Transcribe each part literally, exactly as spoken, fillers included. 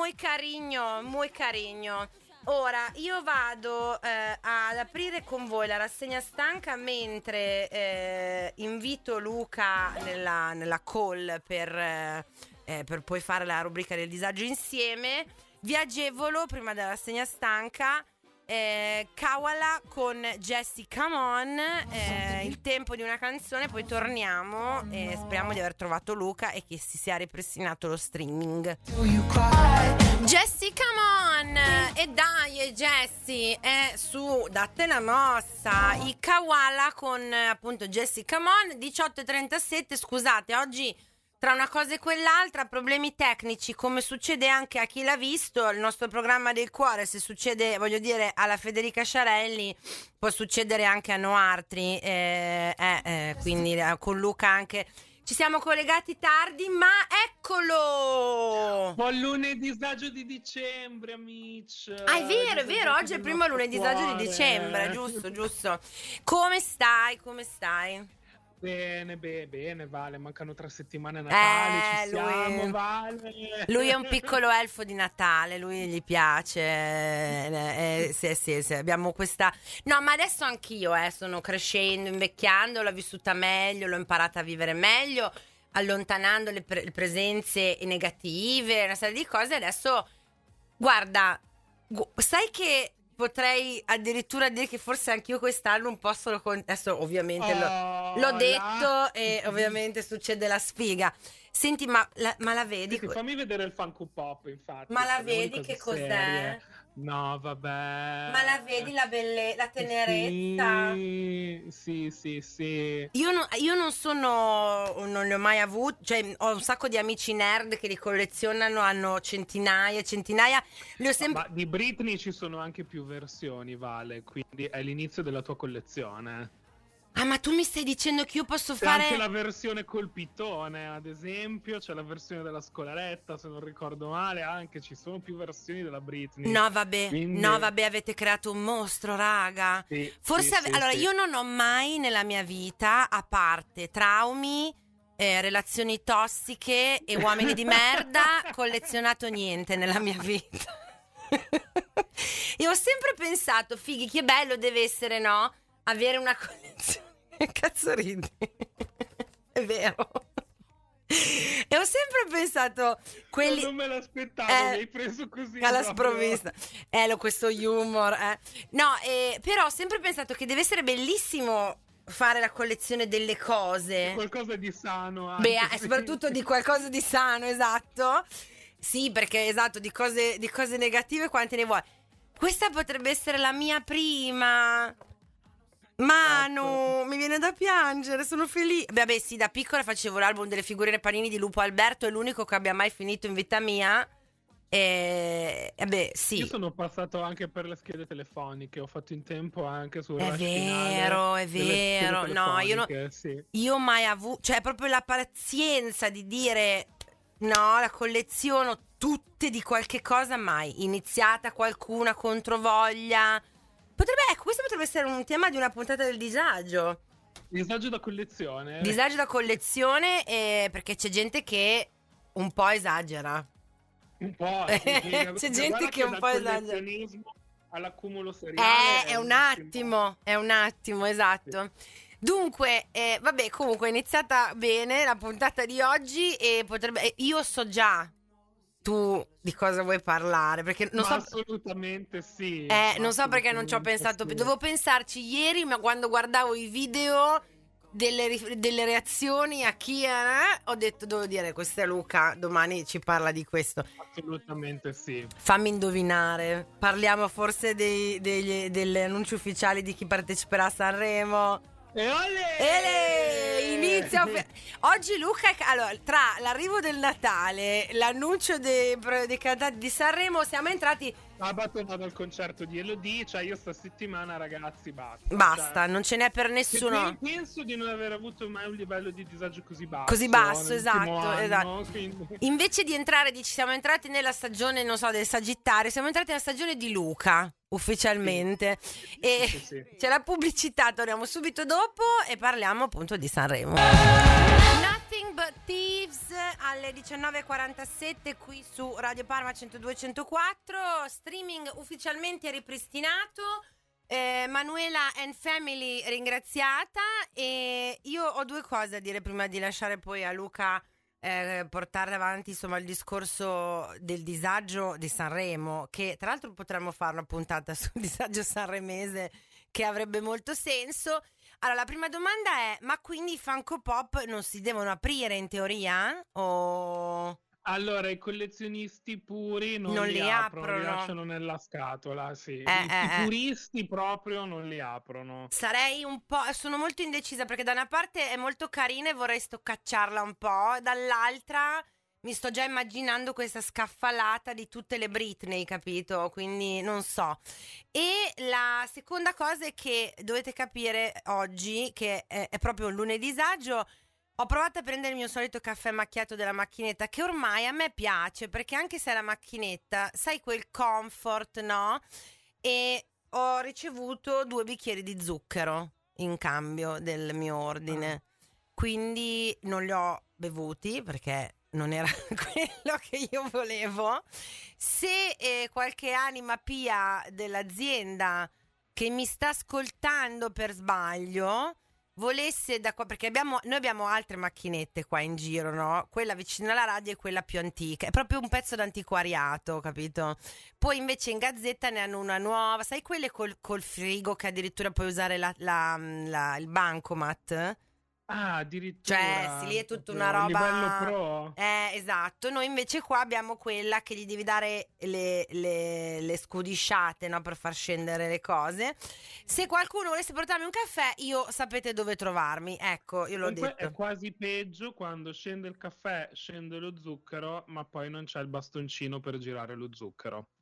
muy carino, muy carino. Ora io vado eh, ad aprire con voi la rassegna stanca mentre eh, invito Luca nella, nella call per, eh, eh, per poi fare la rubrica del disagio insieme. Vi agevolo prima della rassegna stanca eh, Kawala con Jessie Come On, eh, il tempo di una canzone, poi torniamo e speriamo di aver trovato Luca e che si sia ripristinato lo streaming. Jessie Come On, e dai Jessie, è su Datte la mossa, i Kawala con appunto Jessie Come On. Diciotto e trentasette, scusate, oggi tra una cosa e quell'altra, problemi tecnici, come succede anche a chi l'ha visto, il nostro programma del cuore, se succede, voglio dire, alla Federica Sciarelli, può succedere anche a Noartri, eh, eh, eh, quindi eh, con Luca anche. Ci siamo collegati tardi, ma eccolo! Buon lunedì disagio di dicembre, amici. Ah, è vero, è vero, oggi è il primo lunedì disagio di dicembre, giusto, giusto. Come stai, come stai? Bene, bene, bene, Vale, mancano tre settimane a Natale, eh, ci siamo, lui... Vale. Lui è un piccolo elfo di Natale, lui gli piace, eh, eh, sì, sì, sì, abbiamo questa... No, ma adesso anch'io, eh, sono crescendo, invecchiando, l'ho vissuta meglio, l'ho imparata a vivere meglio, allontanando le, pre- le presenze negative, una serie di cose. Adesso, guarda, gu- sai che... potrei addirittura dire che forse anch'io quest'anno un po' solo con... Adesso ovviamente oh, l'ho, l'ho detto la... e ovviamente succede la sfiga. Senti, ma la, ma la vedi? Sì, fammi vedere il Funko Pop, infatti. Ma la vedi che cos'è? Serie. No, vabbè. Ma la vedi la belle... la tenerezza? Sì, sì, sì, sì. Io, no, io non sono... non li ho mai avuti, cioè ho un sacco di amici nerd che li collezionano, hanno centinaia e centinaia. Li ho sempre... Ma di Britney ci sono anche più versioni, Vale, quindi è l'inizio della tua collezione. Ah, ma tu mi stai dicendo che io posso c'è fare... anche la versione col pitone, ad esempio, c'è la versione della scolaretta, se non ricordo male, anche ci sono più versioni della Britney. No, vabbè, Quindi... no, vabbè, avete creato un mostro, raga. Sì, Forse, sì, ave- sì, allora, sì. io non ho mai nella mia vita, a parte traumi, eh, relazioni tossiche e uomini di merda, collezionato niente nella mia vita. E ho sempre pensato, fighi, che bello deve essere, no? Avere una collezione. Cazzo ridi? È vero. E ho sempre pensato quelli... non me l'aspettavo, eh, mi hai preso così alla proprio. sprovvista. Eh, lo questo humor, eh. No, eh, però ho sempre pensato che deve essere bellissimo fare la collezione delle cose. Qualcosa di sano anche. Beh, eh, soprattutto di qualcosa di sano, esatto. Sì, perché esatto, di cose, di cose negative quante ne vuoi. Questa potrebbe essere la mia prima... Manu, mi viene da piangere, sono felice. Beh, beh, sì, da piccola facevo l'album delle figurine panini di Lupo Alberto, è l'unico che abbia mai finito in vita mia. E, e beh, sì. Io sono passato anche per le schede telefoniche, ho fatto in tempo anche sul È rush vero, è finale delle vero. schede No, io, no, telefoniche, sì. io mai avuto, cioè proprio la pazienza di dire no, la colleziono tutte di qualche cosa, mai. Iniziata qualcuna controvoglia. Potrebbe, ecco, questo potrebbe essere un tema di una puntata del disagio. Disagio da collezione. Disagio da collezione, eh, perché c'è gente che un po' esagera. Un po'. C'è gente che un po' esagera. Dal collezionismo all'accumulo seriale. Eh, è un attimo, è un attimo, esatto. Sì. Dunque, eh, vabbè, comunque è iniziata bene la puntata di oggi e potrebbe... Eh, io so già tu di cosa vuoi parlare, perché non ma so... Assolutamente sì. Eh, non so perché non ci ho pensato, sì. Dovevo pensarci ieri, ma quando guardavo i video delle, delle reazioni a chi era, ho detto, devo dire, questo è Luca, domani ci parla di questo. Assolutamente sì. Fammi indovinare, parliamo forse dei, degli, delle annunci ufficiali di chi parteciperà a Sanremo. E olè! Ele! Inizia oggi Luca, allora, tra l'arrivo del Natale, l'annuncio dei, dei cantanti di Sanremo, siamo entrati sabato vado al concerto di Elodie, cioè io sta settimana ragazzi basta. Basta, cioè, non ce n'è per nessuno. Penso di non aver avuto mai un livello di disagio così basso. Così basso, esatto, anno, esatto. Quindi... Invece di entrare, dici, siamo entrati nella stagione, non so, del Sagittario, siamo entrati nella stagione di Luca, ufficialmente. Sì. E sì, sì. c'è la pubblicità, torniamo subito dopo e parliamo appunto di Sanremo. Nothing Club Thieves alle diciannove e quarantasette qui su Radio Parma centodue e centoquattro, streaming ufficialmente ripristinato, eh, Manuela and Family ringraziata, e io ho due cose da dire prima di lasciare poi a Luca eh, portare avanti insomma il discorso del disagio di Sanremo, che tra l'altro potremmo fare una puntata sul disagio sanremese che avrebbe molto senso. Allora, la prima domanda è: ma quindi i Funko Pop non si devono aprire in teoria? O... Allora, i collezionisti puri non, Non li, li aprono, aprono. li lasciano nella scatola, sì. Eh, I, eh, i eh. puristi proprio non li aprono. Sarei un po', sono molto indecisa, perché da una parte è molto carina e vorrei stoccacciarla un po', dall'altra mi sto già immaginando questa scaffalata di tutte le Britney, capito? Quindi non so. E la seconda cosa è che dovete capire oggi che è, è proprio un lunedì disagio. Ho provato a prendere il mio solito caffè macchiato della macchinetta, che ormai a me piace, perché anche se è la macchinetta, sai, quel comfort, no? E ho ricevuto due bicchieri di zucchero in cambio del mio ordine, quindi non li ho bevuti perché non era quello che io volevo. Se eh, qualche anima pia dell'azienda che mi sta ascoltando per sbaglio volesse da qua, perché abbiamo, noi abbiamo altre macchinette qua in giro, no? Quella vicino alla radio è quella più antica, è proprio un pezzo d'antiquariato, capito? Poi invece in Gazzetta ne hanno una nuova, sai, quelle col, col frigo che addirittura puoi usare la, la, la, il bancomat? Ah, addirittura. Cioè, sì, lì è tutta una proprio roba. livello pro. Eh, esatto. Noi invece qua abbiamo quella che gli devi dare le, le, le scudisciate, no? Per far scendere le cose. Se qualcuno volesse portarmi un caffè, io sapete dove trovarmi. Ecco, io l'ho Comunque detto. è quasi peggio quando scende il caffè, scende lo zucchero, ma poi non c'è il bastoncino per girare lo zucchero.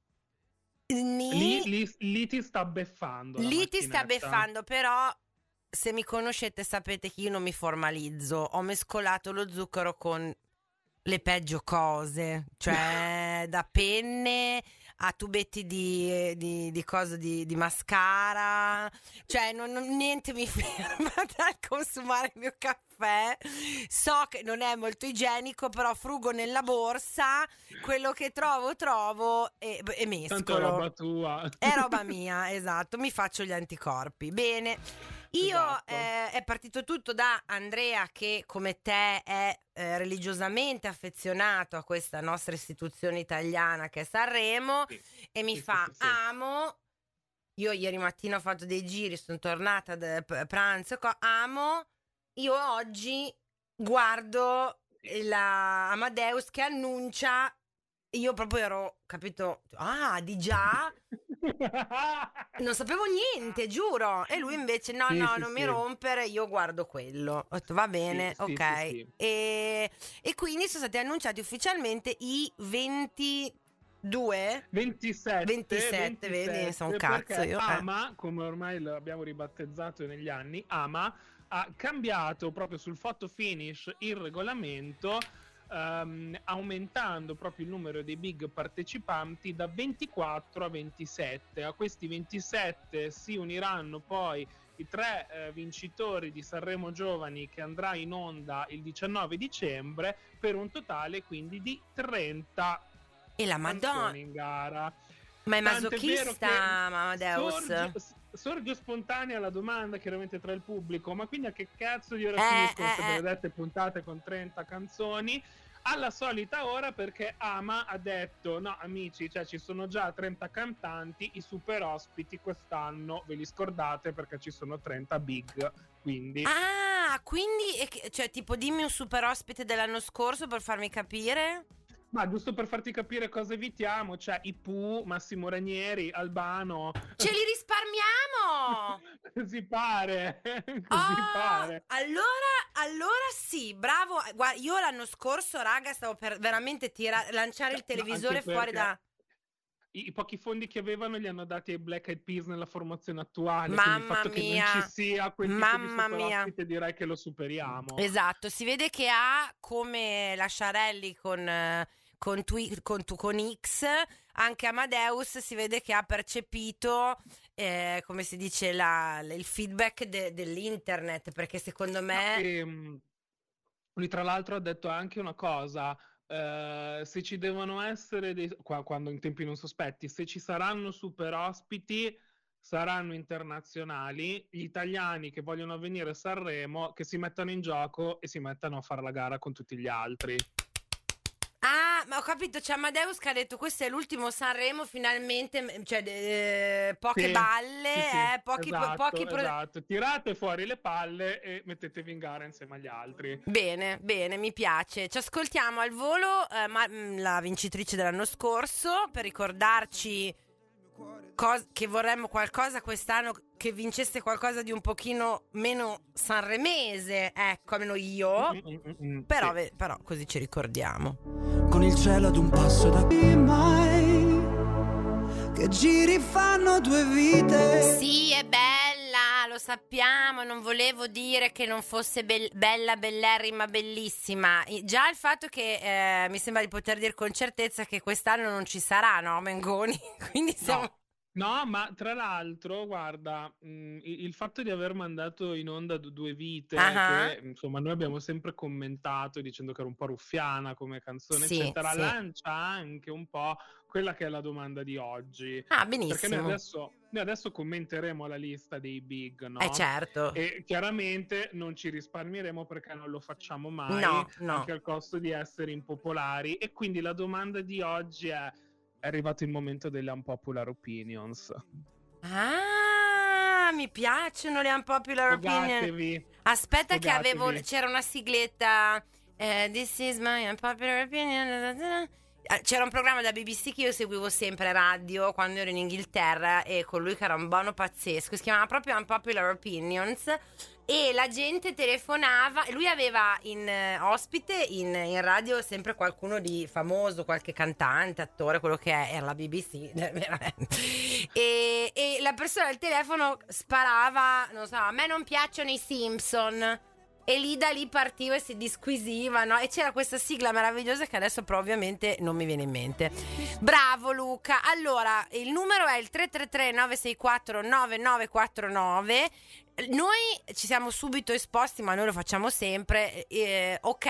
Ni... Lì, lì, lì ti sta beffando. la Lì ti sta macchinetta. beffando, però se mi conoscete sapete che io non mi formalizzo. Ho mescolato lo zucchero con le peggio cose, cioè da penne a tubetti di, di, di cosa di, di mascara, cioè non, non- niente mi ferma dal consumare il mio caffè. So che non è molto igienico, però frugo nella borsa, quello che trovo trovo e, e mescolo. Tanto è roba tua. È roba mia, esatto, mi faccio gli anticorpi. Bene. Io Esatto. eh, è partito tutto da Andrea, che come te è eh, religiosamente affezionato a questa nostra istituzione italiana che è Sanremo, Sì. e mi Sì, fa: sì, sì, sì. amo. Io ieri mattina ho fatto dei giri, sono tornata da p- pranzo, co- amo. Io oggi guardo la Amadeus che annuncia. Io proprio ero, capito? Ah, di già? Non sapevo niente, giuro. E lui invece no, Sì, no, sì, non mi sì. rompere, io guardo quello. Ho detto va bene, Sì, sì, ok. sì, sì. E, e quindi sono stati annunciati ufficialmente i ventidue ventisette, ventisette, vedi, sono un cazzo perché io. eh. Ama, come ormai l'abbiamo ribattezzato negli anni, Ama ha cambiato proprio sul photo finish il regolamento, ehm, aumentando proprio il numero dei big partecipanti da ventiquattro a ventisette. A questi ventisette si uniranno poi i tre eh, vincitori di Sanremo Giovani, che andrà in onda il diciannove dicembre, per un totale quindi di trenta E la Madonna. canzoni in gara. Ma è Tant'è vero masochista, che Amadeus? sorge, sorge spontanea la domanda, chiaramente, tra il pubblico: ma quindi a che cazzo di ora Eh, finiscono eh, queste eh. benedette puntate con trenta canzoni? Alla solita ora, perché Ama ha detto: no amici, cioè ci sono già trenta cantanti, i super ospiti quest'anno ve li scordate perché ci sono trenta big, quindi Ah, quindi, è che- cioè, tipo, dimmi un super ospite dell'anno scorso per farmi capire. ma giusto per farti capire cosa evitiamo, cioè i Pooh, Massimo Ranieri, Albano. Ce li risparmiamo! Così pare, così Ah, pare. allora, allora sì, bravo. Guarda, io l'anno scorso, raga, stavo per veramente tira- lanciare il No, televisore anche fuori perché da... I, i pochi fondi che avevano li hanno dati ai Black Eyed Peas nella formazione attuale, quindi il Mamma fatto che non ci mia, sia quel tipo di mamma super mia. ospite direi che lo superiamo. Esatto, si vede che ha, come la Sciarelli con, eh, con, Twi- con, tu- con X, anche Amadeus si vede che ha percepito, eh, come si dice, la- il feedback de- dell'internet, perché secondo me... No, ehm, Lui tra l'altro ha detto anche una cosa, eh, se ci devono essere dei, qua- quando in tempi non sospetti, se ci saranno super ospiti, saranno internazionali, gli italiani che vogliono venire a Sanremo che si mettano in gioco e si mettano a fare la gara con tutti gli altri. Ah, ma ho capito, c'è Amadeus che ha detto questo è l'ultimo Sanremo, finalmente, cioè eh, poche Sì, balle, sì, sì, eh, pochi, esatto, pochi pro- esatto. Tirate fuori le palle e mettetevi in gara insieme agli altri. Bene, bene, mi piace. Ci ascoltiamo al volo eh, ma- mh, la vincitrice dell'anno scorso per ricordarci cos- che vorremmo qualcosa quest'anno che vincesse qualcosa di un pochino meno sanremese, ecco, almeno io. Mm, mm, mm, mm, Però, sì. ve- però così ci ricordiamo. Con il cielo ad un passo da qui mai che giri fanno due vite. Sì, è bella, lo sappiamo, non volevo dire che non fosse be- bella, bellerrima, bellissima. I- Già il fatto che eh, mi sembra di poter dire con certezza che quest'anno non ci sarà, no, Mengoni? Quindi siamo... No. No, ma tra l'altro, guarda, mh, il il fatto di aver mandato in onda d- due vite, Ah, che insomma noi abbiamo sempre commentato dicendo che era un po' ruffiana come canzone, sì, eccetera, sì. lancia anche un po' quella che è la domanda di oggi. Ah, Perché noi benissimo. adesso, noi adesso commenteremo la lista dei big, no? Eh certo. E chiaramente non ci risparmieremo perché non lo facciamo mai, No, no. anche al costo di essere impopolari. E quindi la domanda di oggi è: è arrivato il momento delle unpopular opinions. Ah, mi piacciono le unpopular opinion. Sfogatevi. Aspetta che Sfogatevi. avevo, c'era una sigletta, eh, This is my unpopular opinion. Eh, C'era un programma da B B C che io seguivo sempre radio quando ero in Inghilterra e con lui che era un buono pazzesco, si chiamava proprio Unpopular Opinions e la gente telefonava e lui aveva in eh, ospite in, in radio sempre qualcuno di famoso, qualche cantante, attore, quello che è, era la B B C veramente. e, e la persona al telefono sparava, non so, a me non piacciono i Simpson. E lì da lì partiva e si disquisiva, no? E c'era questa sigla meravigliosa che adesso però ovviamente non mi viene in mente. Bravo Luca. Allora, il numero è il tre tre tre nove sei quattro nove nove quattro nove. Noi ci siamo subito esposti, ma noi lo facciamo sempre. Eh, ok,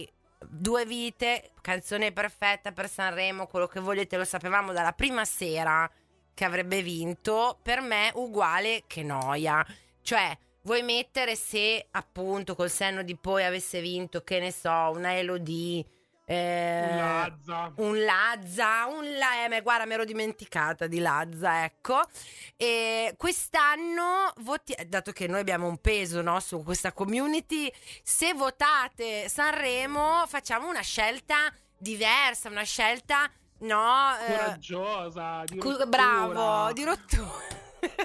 due vite, canzone perfetta per Sanremo, quello che volete, lo sapevamo dalla prima sera che avrebbe vinto. Per me uguale che noia. Cioè, vuoi mettere se appunto col senno di poi avesse vinto, che ne so, una Elodie, eh, Un Lazza. un Lazza, un La- eh, ma guarda, mi ero dimenticata di Lazza, ecco. E quest'anno voti- dato che noi abbiamo un peso, no, su questa community, se votate Sanremo facciamo una scelta diversa, una scelta, no, eh, Coraggiosa, di cu- rottura. bravo, di rottura.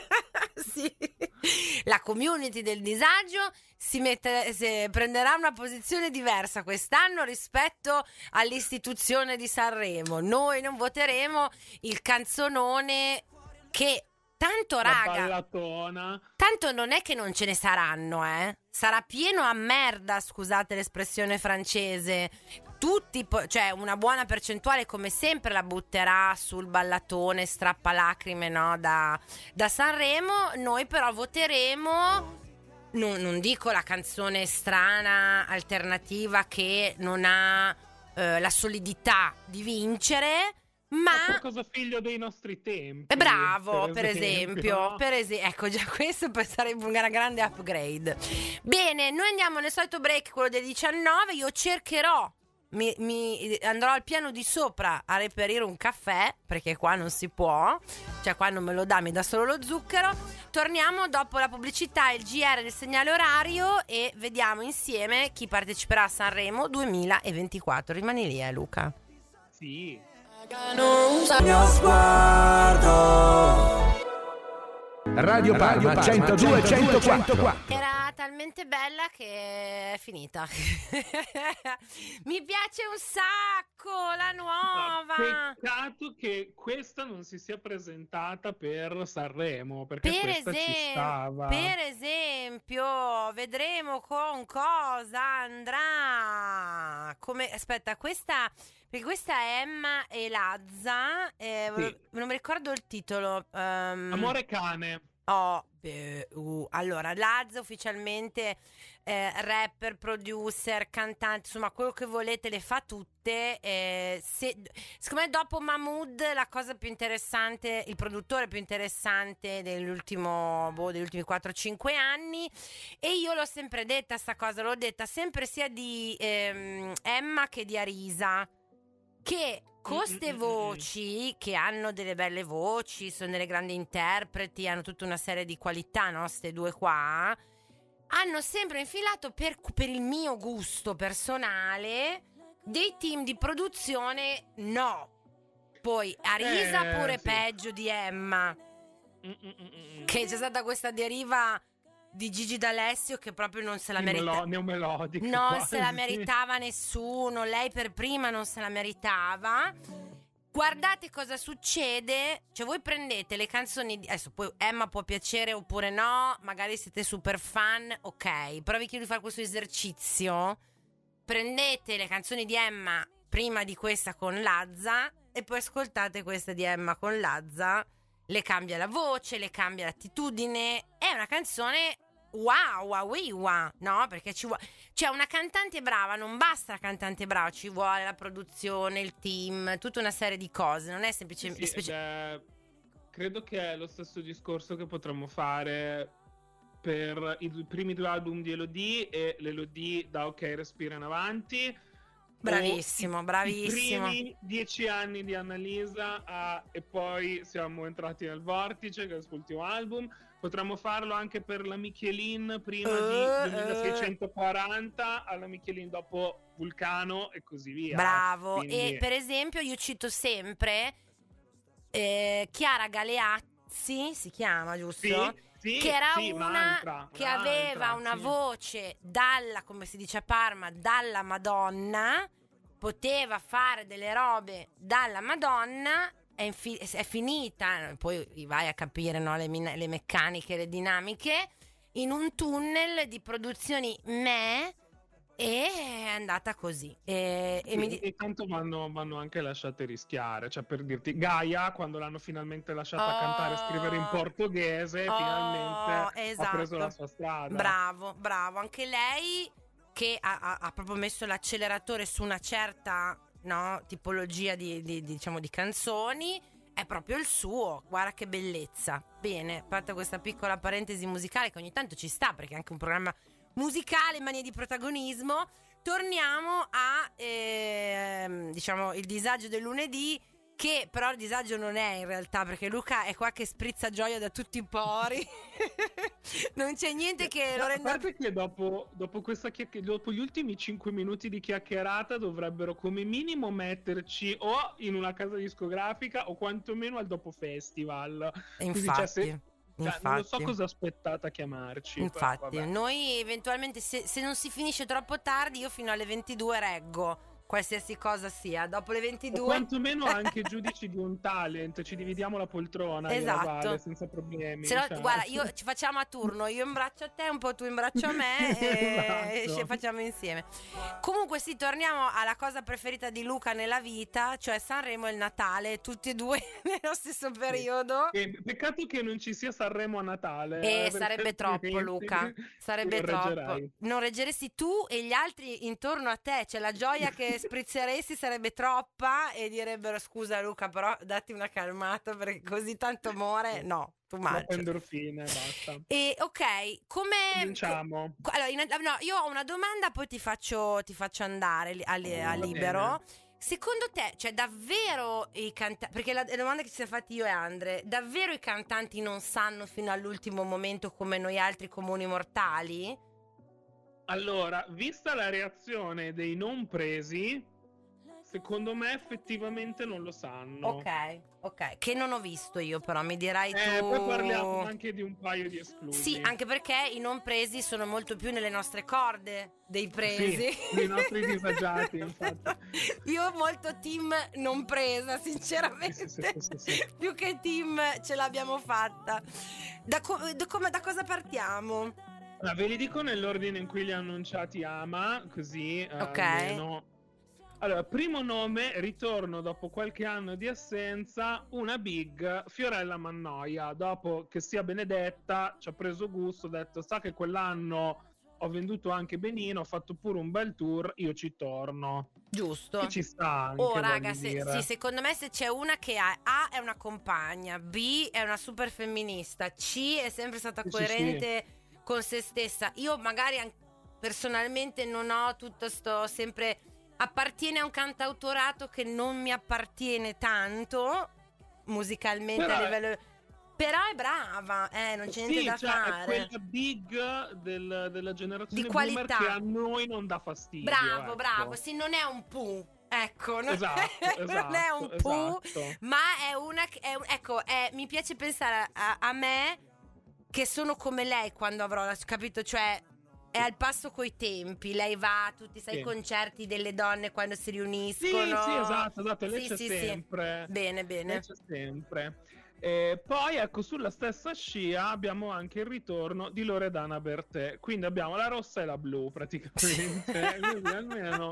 Sì. La community del disagio si mette, si prenderà una posizione diversa quest'anno rispetto all'istituzione di Sanremo. Noi non voteremo il canzonone che tanto, La raga, ballatona. tanto non è che non ce ne saranno, eh. Sarà pieno a merda, scusate l'espressione francese. Tutti, po- cioè una buona percentuale come sempre la butterà sul ballatone strappalacrime, no, da, da Sanremo. Noi però voteremo, non, non dico la canzone strana alternativa che non ha eh, la solidità di vincere, ma Qualcosa figlio dei nostri tempi. è bravo, per esempio, esempio, no? per esempio, ecco, già questo per- sarebbe una grande upgrade. Bene, noi andiamo nel solito break, quello delle diciannove. Io cercherò, mi, mi andrò al piano di sopra a reperire un caffè, perché qua non si può, cioè qua non me lo dà, mi dà solo lo zucchero. Torniamo dopo la pubblicità, il G R del segnale orario e vediamo insieme chi parteciperà a Sanremo duemilaventiquattro. Rimani lì, eh, Luca. Sì. Mio sguardo. Radio Parma centodue centoquattro. Era talmente bella che è finita. Mi piace un sacco la nuova. Peccato che questa non si sia presentata per Sanremo, perché Per, questa ci esem- stava. per esempio, vedremo con cosa andrà. Come, aspetta, questa, perché questa è Emma e Lazza. eh, Sì. Non mi ricordo il titolo. ehm, Amore cane. Oh, beh, uh. Allora, Lazza ufficialmente eh, rapper, producer, cantante, insomma quello che volete le fa tutte. Eh, se, secondo me dopo Mahmood la cosa più interessante, il produttore più interessante dell'ultimo, boh, degli ultimi quattro cinque anni, e io l'ho sempre detta sta cosa, l'ho detta sempre sia di ehm, Emma che di Arisa, che con ste voci, che hanno delle belle voci, sono delle grandi interpreti, hanno tutta una serie di qualità, no? Ste due qua hanno sempre infilato, per, per il mio gusto personale, dei team di produzione no. Poi Arisa Eh, pure sì. peggio di Emma, Mm-mm-mm-mm. che c'è stata questa deriva di Gigi D'Alessio che proprio non se la Sì, merita, melo- neomelodica non quasi. se la meritava nessuno, lei per prima non se la meritava. Guardate cosa succede, cioè voi prendete le canzoni di... adesso poi Emma può piacere oppure no, magari siete super fan, ok, però vi chiedo di fare questo esercizio. Prendete le canzoni di Emma prima di questa con Lazza e poi ascoltate questa di Emma con Lazza, le cambia la voce, le cambia l'attitudine, è una canzone wow, wow, wow, no? Perché ci vuole, cioè una cantante brava, non basta la cantante brava, ci vuole la produzione, il team, tutta una serie di cose, non è semplicemente... Sì, ed è- credo che è lo stesso discorso che potremmo fare per i primi due album di Elodie e l'Elodie da Ok Respira in avanti. Bravissimo, O i- bravissimo. I primi dieci anni di Annalisa a- e poi siamo entrati nel Vortice, che è il suo ultimo album. Potremmo farlo anche per la Michelin prima Uh, di millenoseicentoquaranta alla Michelin dopo Vulcano e così via. Bravo. Quindi- E per esempio io cito sempre eh, Chiara Galeazzi, si chiama, giusto? Sì, sì, Che era sì, una un'altra, che un'altra, aveva una sì. voce dalla, come si dice a Parma, dalla Madonna, poteva fare delle robe dalla Madonna, è, infi- è finita, poi vai a capire, no, le, min- le meccaniche, le dinamiche, in un tunnel di produzioni me, e è andata così. E, e Sì, mi di- e tanto vanno, vanno anche lasciate rischiare, cioè per dirti Gaia quando l'hanno finalmente lasciata Oh. cantare e scrivere in portoghese Oh, finalmente esatto. ha preso la sua strada. Bravo, bravo. Anche lei che ha, ha- ha proprio messo l'acceleratore su una certa, no, tipologia di, di- di, diciamo di canzoni. È proprio il suo. Guarda che bellezza. Bene, fatta questa piccola parentesi musicale che ogni tanto ci sta, perché è anche un programma musicale in mania di protagonismo. Torniamo a ehm, diciamo il disagio del lunedì, che però il disagio non è in realtà, perché Luca è qua che sprizza gioia da tutti i pori. Non c'è niente che lo A renda parte che dopo, dopo, questa chiacch- dopo gli ultimi cinque minuti di chiacchierata dovrebbero come minimo metterci o in una casa discografica o quantomeno al dopo festival. Così, cioè, se- infatti, cioè, non lo so infatti. cosa aspettate a chiamarci. però Infatti, vabbè. noi eventualmente se, se non si finisce troppo tardi, io fino alle ventidue reggo qualsiasi cosa sia. Dopo le O ventidue quantomeno anche giudici di un talent, ci dividiamo la poltrona, io e la Esatto. Vale, senza problemi. Se no, cioè. guarda, io ci facciamo a turno, io in braccio a te, un po' tu in braccio a me e Esatto. ci facciamo insieme. Comunque sì, torniamo alla cosa preferita di Luca nella vita, cioè Sanremo e il Natale, tutti e due nello stesso periodo. E peccato che non ci sia Sanremo a Natale. E eh, sarebbe perché troppo, altrimenti Luca. Sarebbe non troppo. reggerei. Non reggeresti tu e gli altri intorno a te. Cioè, la gioia che sprizzeresti sarebbe troppa e direbbero: scusa, Luca, però datti una calmata perché così tanto amore. No, tu Troppo mangi. endorfine, basta. E ok, come. Cominciamo. co- Allora, in- no, io ho una domanda, poi ti faccio, ti faccio andare li- a, li- a Va libero. Secondo te, cioè davvero i cantanti, perché la, la domanda che ci siamo fatti io e Andre, davvero i cantanti non sanno fino all'ultimo momento come noi altri comuni mortali? Allora, vista la reazione dei non presi, secondo me effettivamente non lo sanno. Ok, ok, che non ho visto io però, mi dirai tu. Eh, poi parliamo anche di un paio di esclusi. Sì, anche perché i non presi sono molto più nelle nostre corde dei presi. Sì, dei nostri disagiati, infatti. Io ho molto team non presa, sinceramente. Sì, sì, sì, sì, sì. Più che team ce l'abbiamo fatta. Da, co- da come- da cosa partiamo? Allora, ve li dico nell'ordine in cui li ha annunciati Ama, così eh, Ok. almeno Allora, primo nome, ritorno dopo qualche anno di assenza, una big, Fiorella Mannoia. Dopo che sia Benedetta ci ha preso gusto, ha detto sa che quell'anno ho venduto anche benino, ho fatto pure un bel tour, io ci torno. Giusto. E ci sta anche, Oh raga, se, dire. sì, secondo me se c'è una che ha A è una compagna, B è una super femminista, C è sempre stata Sì, coerente sì, sì. con se stessa. Io magari an- personalmente non ho tutto sto sempre... Appartiene a un cantautorato che non mi appartiene tanto musicalmente Però a è... livello... Però è brava, eh, non c'è sì, niente da cioè, fare. È quella big del, della generazione di boomer qualità che a noi non dà fastidio. Bravo, ecco. bravo, sì, non è un pu. Ecco, non, esatto, è, esatto, non è un pu, esatto. ma è una che è, ecco, è, mi piace pensare a, a me che sono come lei quando avrò la, capito, cioè è al passo coi tempi, lei va a tutti sai, sì. i concerti delle donne quando si riuniscono. Sì, sì, esatto, esatto, lei sì, c'è sì, sempre. Sì. Bene, bene. Lei c'è sempre. E poi ecco, sulla stessa scia abbiamo anche il ritorno di Loredana Bertè, quindi abbiamo la rossa e la blu praticamente. Quindi almeno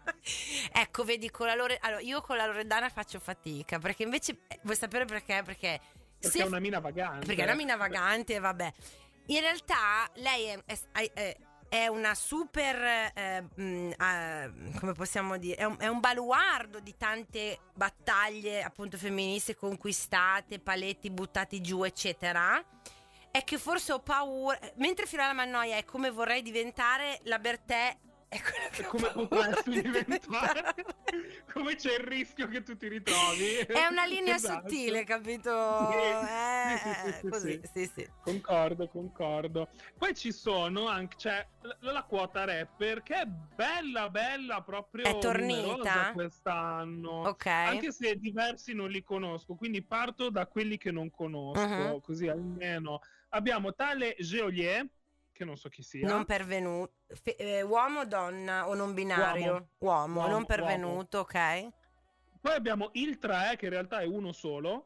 ecco, vedi, con la Lore... allora, io con la Loredana faccio fatica, perché invece vuoi sapere perché? Perché, perché se... è una mina vagante. Perché è una mina vagante, vabbè. In realtà lei è, è, è, è una super eh, mh, eh, come possiamo dire, è un, è un baluardo di tante battaglie appunto femministe conquistate, paletti buttati giù eccetera. È che forse ho paura, mentre Fiorella Mannoia è come vorrei diventare, la Bertè è quella che come potresti diventare. Come c'è il rischio che tu ti ritrovi. È una linea esatto. sottile, capito? Sì, eh, sì, sì, sì, così, sì. sì, sì. Concordo, concordo. Poi ci sono anche, cioè, la, la quota rapper che è bella, bella, proprio è tornita numerosa quest'anno. Ok. Anche se diversi non li conosco, quindi parto da quelli che non conosco, uh-huh. così almeno. Abbiamo tale Geolier, che non so chi sia. Non pervenuto. Fe- eh, uomo o donna o non binario? Uomo, uomo, uomo non pervenuto, uomo. Ok. Poi abbiamo il tre, che in realtà è uno solo.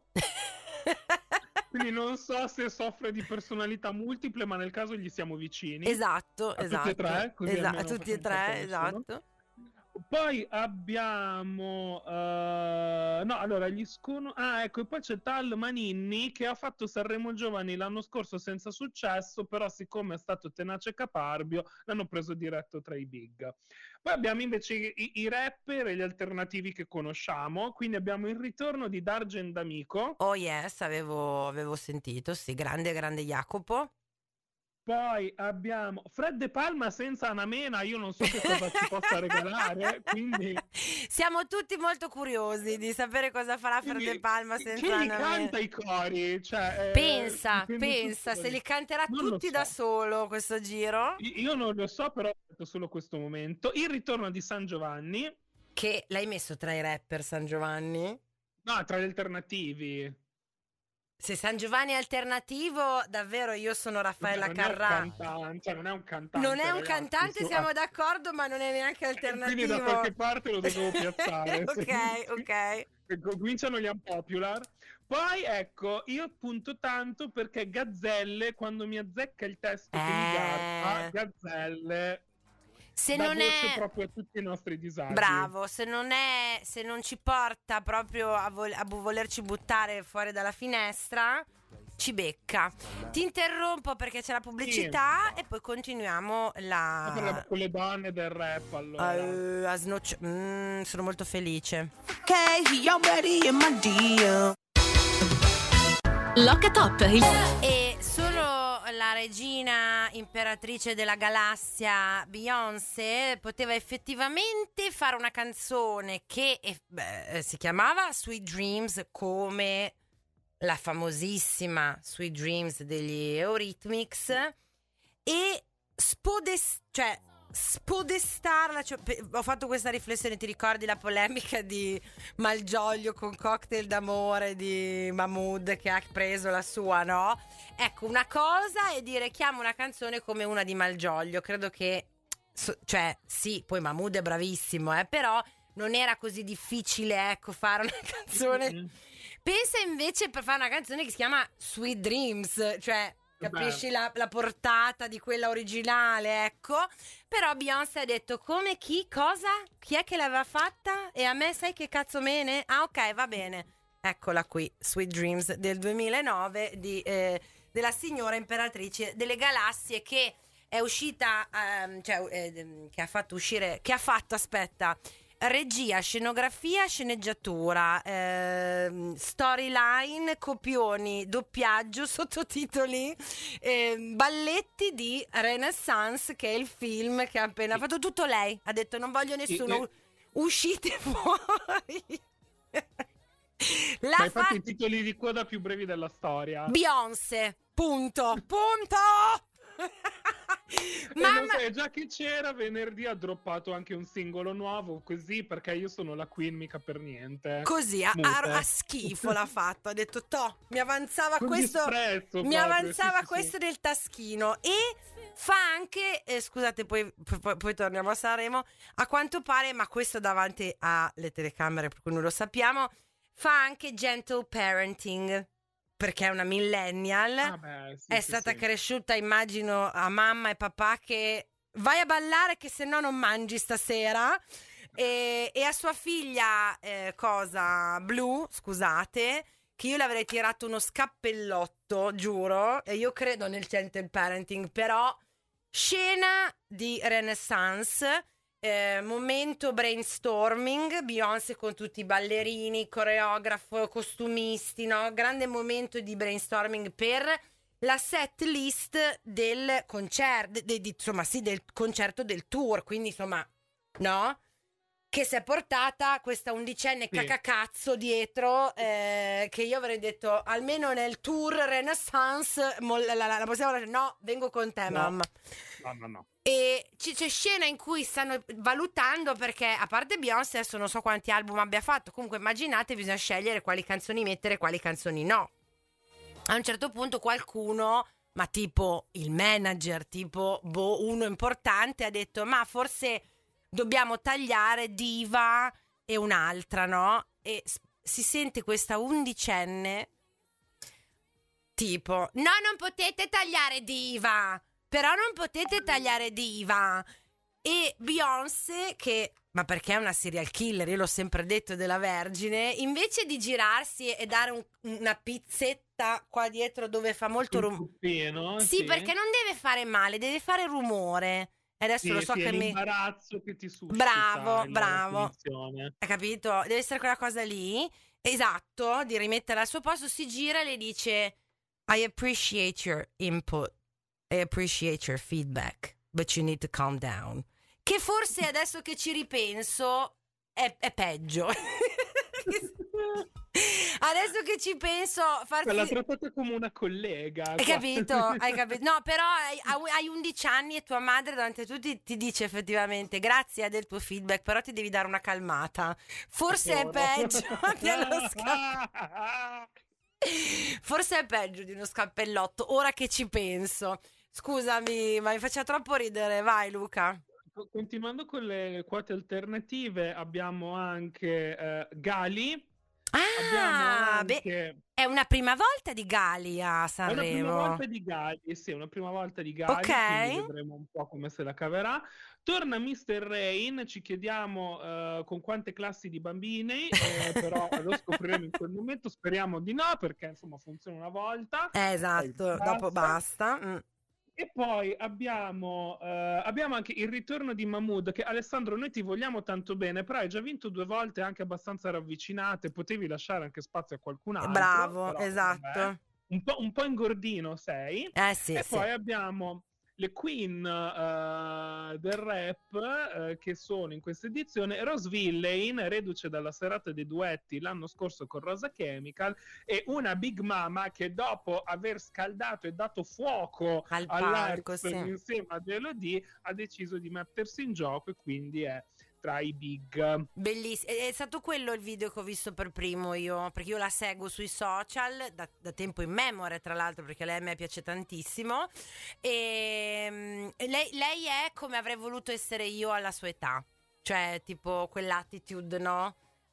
Quindi non so se soffre di personalità multiple, ma nel caso gli siamo vicini. Esatto, a esatto. Tutti e tre, così esatto, tutti e tre, esatto. Poi abbiamo uh, no, allora gli scono ah ecco, e poi c'è Tal Maninni che ha fatto Sanremo Giovani l'anno scorso senza successo, però siccome è stato tenace caparbio l'hanno preso diretto tra i big. Poi abbiamo invece i, i rapper e gli alternativi che conosciamo, quindi abbiamo il ritorno di Dargen D'Amico. Oh yes, avevo, avevo sentito, sì, grande grande Jacopo. Poi abbiamo Fred De Palma senza una mena, io non so che cosa ci possa regalare, quindi... Siamo tutti molto curiosi di sapere cosa farà Fred De Palma senza una mena. Chi li canta i cori? Cioè, pensa, eh, pensa, se li canterà non tutti so. da solo questo giro. Io non lo so, però ho detto solo questo momento. Il ritorno di San Giovanni. Che l'hai messo tra i rapper San Giovanni? No, tra gli alternativi. Se San Giovanni è alternativo, davvero io sono Raffaella non Carrà. È un cantante, cioè non è un cantante. Non è un ragazzi, cantante, su... siamo d'accordo, ma non è neanche alternativo. Quindi da qualche parte lo dovevo piazzare. ok, ok. Cominciano gli unpopular. Poi ecco, io punto tanto perché Gazzelle, quando mi azzecca il testo eh... che mi garba, Gazzelle... Se da non voce è proprio a tutti i nostri disagi. Bravo, se non è se non ci porta proprio a, vo- a volerci buttare fuori dalla finestra, ci becca. Ti interrompo perché c'è la pubblicità sì. E poi continuiamo la con le donne del rap allora. Uh, a snoc- mm, sono molto felice. Okay, you're ready in my deal. Lock Top il... E solo la regina imperatrice della galassia Beyoncé poteva effettivamente fare una canzone che beh, si chiamava Sweet Dreams, come la famosissima Sweet Dreams degli Eurythmics, e spodest- cioè spodestarla, cioè, pe- ho fatto questa riflessione, ti ricordi la polemica di Malgioglio con Cocktail d'amore di Mahmood che ha preso la sua, no? Ecco, una cosa è dire chiamo una canzone come una di Malgioglio, credo che so, cioè sì, poi Mahmood è bravissimo, eh, però non era così difficile, ecco, fare una canzone. Mm-hmm. Pensa invece per fare una canzone che si chiama Sweet Dreams, cioè capisci la, la portata di quella originale, ecco. Però Beyoncé ha detto come chi, cosa? Chi è che l'aveva fatta? E a me sai che cazzo mene? Ah ok, va bene. Eccola qui, Sweet Dreams del duemilanove di, eh, della signora imperatrice delle galassie, che è uscita, ehm, cioè eh, che ha fatto uscire, che ha fatto, aspetta, regia, scenografia, sceneggiatura, ehm, storyline, copioni, doppiaggio, sottotitoli, ehm, balletti di Renaissance, che è il film che ha appena fatto tutto lei. Ha detto non voglio nessuno, e, uscite fuori. La Ma hai fa... fatto i titoli di coda più brevi della storia. Beyoncé, punto, punto. Mamma... so, già che c'era, venerdì ha droppato anche un singolo nuovo, così, perché io sono la queen mica per niente. Così, a, a, a schifo l'ha fatto. Ha detto, toh, mi avanzava Con questo mi proprio, avanzava sì, questo sì, nel taschino. E fa anche, eh, scusate, poi, poi, poi torniamo a Sanremo, a quanto pare, ma questo davanti alle telecamere, per cui non lo sappiamo, fa anche gentle parenting, perché è una millennial, ah beh, sì, è sì, stata sì. cresciuta, immagino, a mamma e papà che vai a ballare che se no non mangi stasera, e, e a sua figlia eh, cosa, Blue, scusate, che io le avrei tirato uno scappellotto, giuro, e io credo nel gentle parenting, però scena di Renaissance. Eh, momento brainstorming, Beyoncé con tutti i ballerini, coreografo, costumisti, no? Grande momento di brainstorming per la set list del concerto, de, de, insomma sì, del concerto del tour, quindi insomma, no? Che si è portata questa undicenne sì. cacacazzo dietro, eh, che io avrei detto almeno nel tour Renaissance mo, la, la, la possiamo, no, vengo con te, no. mamma. No, no, no. E c- c'è scena in cui stanno valutando, perché a parte Beyoncé adesso non so quanti album abbia fatto, comunque immaginate, bisogna scegliere quali canzoni mettere e quali canzoni no. A un certo punto qualcuno, ma tipo il manager, tipo boh, uno importante, ha detto ma forse dobbiamo tagliare Diva e un'altra, no? E s- si sente questa undicenne tipo no, non potete tagliare Diva, però non potete tagliare Diva. E Beyoncé, che ma perché è una serial killer, io l'ho sempre detto della Vergine, invece di girarsi e dare un, una pizzetta qua dietro dove fa molto rumore, sì, sì, perché non deve fare male, deve fare rumore. E adesso sì, lo so sì, che è mi l'imbarazzo che ti suscita. Bravo, bravo. Hai capito? Deve essere quella cosa lì, esatto, di rimettere al suo posto. Si gira e le dice I appreciate your input, I appreciate your feedback, but you need to calm down. Che forse adesso che ci ripenso è, è peggio. Adesso che ci penso, farsi... l'ha trattata come una collega. Hai capito? Hai capito? No, però hai, hai undici anni e tua madre davanti a tutti ti dice effettivamente grazie del tuo feedback, però ti devi dare una calmata. Forse è peggio dello scappellotto. Forse è peggio di uno scappellotto, ora che ci penso. Scusami, ma mi faccia troppo ridere. Vai Luca. Continuando con le quote alternative, abbiamo anche eh, Gali. Ah, anche... beh, è una prima volta di Gali a Sanremo. È una prima volta di Gali, sì, una prima volta di Gali, ok, quindi vedremo un po' come se la caverà. Torna mister Rain, ci chiediamo uh, con quante classi di bambini, eh, però lo scopriremo in quel momento, speriamo di no, perché insomma funziona una volta. Eh, esatto, basta. Dopo basta. Mm. E poi abbiamo, uh, abbiamo anche il ritorno di Mahmood, che Alessandro noi ti vogliamo tanto bene, però hai già vinto due volte anche abbastanza ravvicinate, potevi lasciare anche spazio a qualcun altro. Bravo, però, esatto. Vabbè, un po', un po' ingordino sei. Eh sì, e sì. Poi abbiamo le queen uh, del rap uh, che sono in questa edizione Rose Villain, reduce dalla serata dei duetti l'anno scorso con Rosa Chemical, e una Big Mama che dopo aver scaldato e dato fuoco al all'Arc sì. insieme ad Elodie ha deciso di mettersi in gioco e quindi è tra i big. Bellissimo, è stato quello il video che ho visto per primo io, perché io la seguo sui social da, da tempo in memoria, tra l'altro, perché lei a me piace tantissimo e, e lei, lei è come avrei voluto essere io alla sua età, cioè tipo quell'attitude, no?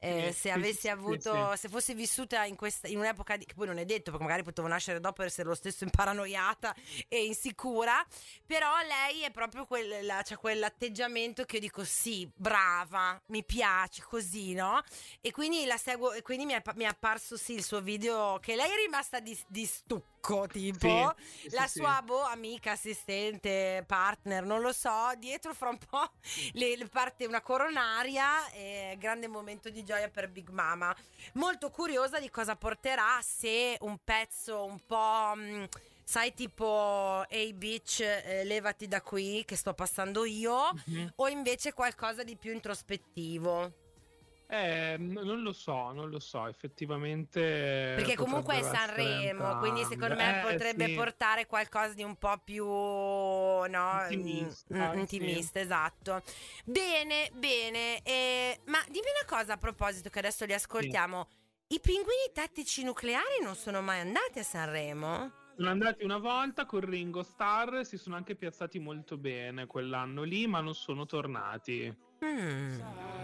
eh, Sì, se sì, avessi sì, avuto, sì. se fossi vissuta in questa, in un'epoca di, che poi non è detto, perché magari potevo nascere dopo e essere lo stesso imparanoiata e insicura, però lei è proprio quel, la, c'ha quell'atteggiamento che io dico sì, brava, mi piace così, no? E quindi la seguo, e quindi mi è, mi è apparso sì il suo video, che lei è rimasta di, di stucco, tipo Sì, sì, la sì, sua boh, amica, assistente, partner, non lo so, dietro fra un po' le, le parte una coronaria, e grande momento di gioia per Big Mama. Molto curiosa di cosa porterà, se un pezzo un po'... Mh, sai, tipo Hey bitch, eh, levati da qui che sto passando io, sì. o invece qualcosa di più introspettivo. Eh, n- non lo so, non lo so, effettivamente Perché comunque è potrebbero essere Sanremo, quindi secondo me entrambe. Eh potrebbe sì, portare qualcosa di un po' più, no, mm, mm, intimista, sì. intimista, esatto. Bene, bene. eh, ma dimmi una cosa a proposito, che adesso li Sì. ascoltiamo. I pinguini tattici nucleari non sono mai andati a Sanremo? Sono andati una volta con Ringo Starr, si sono anche piazzati molto bene quell'anno lì, ma non sono tornati. Mm.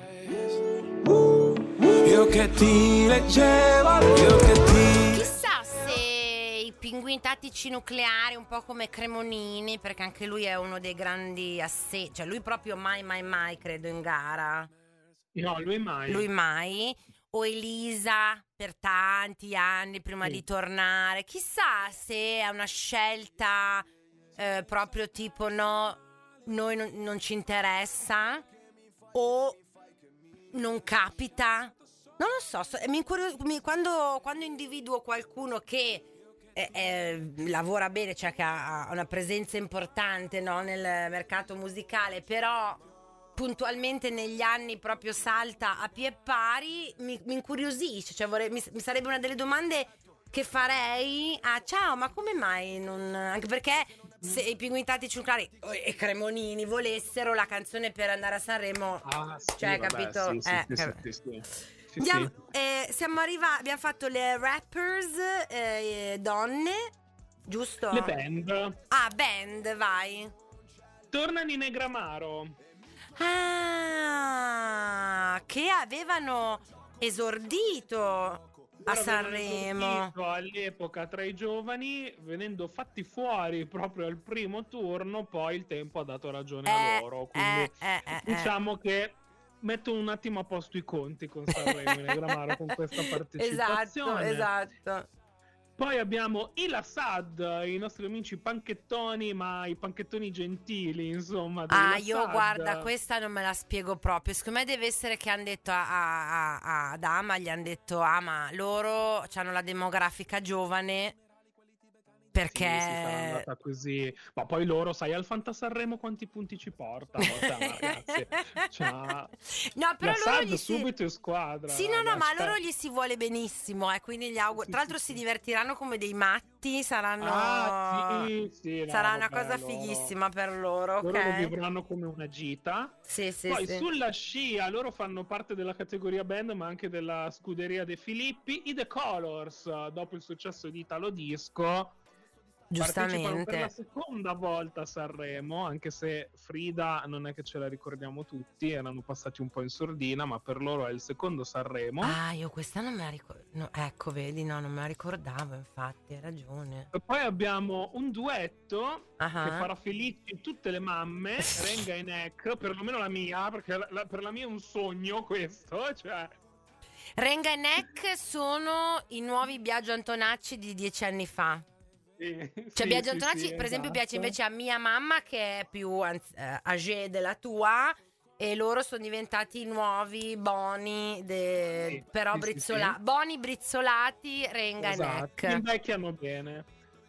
Io che ti leggevo, io che ti... Chissà se i pinguini tattici nucleari, un po' come Cremonini, perché anche lui è uno dei grandi assetti, cioè lui proprio mai mai mai credo in gara. No, lui mai. Lui mai, o Elisa per tanti anni prima Sì. di tornare. Chissà se è una scelta eh, proprio tipo no, noi non, non ci interessa, o non capita. Non lo so, so- mi incurio- mi- quando, quando individuo qualcuno che eh, eh, lavora bene, cioè che ha, ha una presenza importante, no, nel mercato musicale, però puntualmente negli anni proprio salta a pie pari, mi, mi incuriosisce, cioè vorrei, mi, mi sarebbe una delle domande che farei. Ah, ciao, ma come mai non... Anche perché se i pinguini tattici nucleari e Cremonini volessero la canzone per andare a Sanremo, Ah, sì, cioè, vabbè, capito? sì, sì, Eh, sì, cap- sì, sì, sì. Sì, Andiamo- sì. eh, siamo arrivati, abbiamo fatto le rappers, eh, donne, giusto? Le band. Ah, band, vai. Torna Nina Gramaro. Ah, che avevano esordito a Loro avevano Sanremo. esordito all'epoca tra i giovani, venendo fatti fuori proprio al primo turno, poi il tempo ha dato ragione Eh, a loro. Quindi eh, eh, eh, diciamo che metto un attimo a posto i conti con Sanremo e Gramaro con questa Esatto, partecipazione. esatto. Poi abbiamo i Lassad, i nostri amici panchettoni, ma i panchettoni gentili, insomma. dei Ah, io Lassad. guarda, questa non me la spiego proprio. Secondo me deve essere che hanno detto a, a- a- ad Ama, gli hanno detto, ah, ma loro hanno la demografica giovane, perché... Sì, sì, sarà andata così. Ma poi loro, sai, al Fanta Sanremo quanti punti ci portano? Cioè, ragazzi, cioè, No, però loro Lassad gli si... subito in squadra. Sì, no, no, raga, ma a cioè- loro gli si vuole benissimo, eh, quindi gli auguro. Sì, Tra l'altro sì, si sì. divertiranno come dei matti, saranno... Ah, sì, sì, no, Sarà una vabbè, cosa loro- fighissima per loro, Loro lo ok? vivranno come una gita. Sì, sì, Poi sì. sulla scia loro fanno parte della categoria band, ma anche della scuderia De Filippi. I The Colors, dopo il successo di Italo Disco, partecipano per la Giustamente. seconda volta a Sanremo, anche se Frida non è che ce la ricordiamo tutti, erano passati un po' in sordina, ma per loro è il secondo Sanremo. Ah, io questa non me la ricordo. Ecco, vedi, no, non me la ricordavo, infatti, hai ragione. E poi abbiamo un duetto Ah, che farà felici tutte le mamme, Renga e Neck, perlomeno la mia, perché la- la- per la mia è un sogno questo, cioè... Renga e Neck sono i nuovi Biagio Antonacci di dieci anni fa. Sì, Cioè, sì, Biagio sì, Antonacci, sì, per esempio, piace esatto. invece a mia mamma, che è più anz- eh, âgée della tua, e loro sono diventati i nuovi Boni, de- Sì, però sì, sì, brizzola- sì. Boni brizzolati, Renga e Esatto, Neck. invecchiano bene.